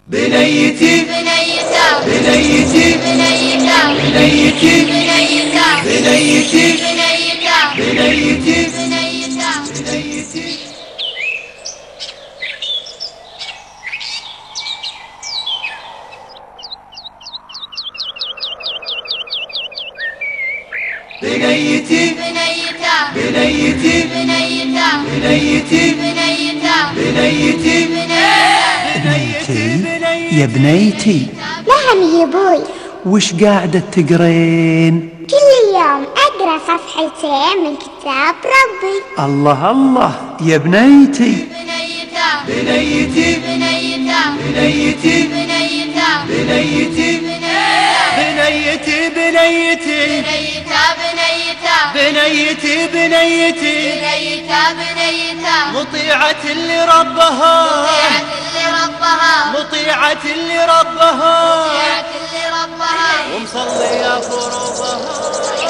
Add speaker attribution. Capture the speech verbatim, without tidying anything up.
Speaker 1: بنيتي بنيتا بنيتي بنيتا بنيتي بنيتا بنيتي بنيتا بنيتي بنيتا بنيتي بنيتي بنيتا بنيتي بنيتا بنيتي بنيتا بنيتي
Speaker 2: بنيتي يا بنيتي.
Speaker 3: نعم يا بوي.
Speaker 2: وش قاعدة تقرين؟
Speaker 3: كل يوم أقرأ صفحتين من كتاب ربي.
Speaker 2: الله الله يا بنيتي.
Speaker 1: بنيتا بنيتي بنيتا بنيتي بنيتا بنيتي بنيتي بنيتي بنيتا بنيتي بنيتي بنيتا بنيتا مطيعة لربها مطيعة لربها مطيعة لربها مطيعة لربها ومصلية فروضها.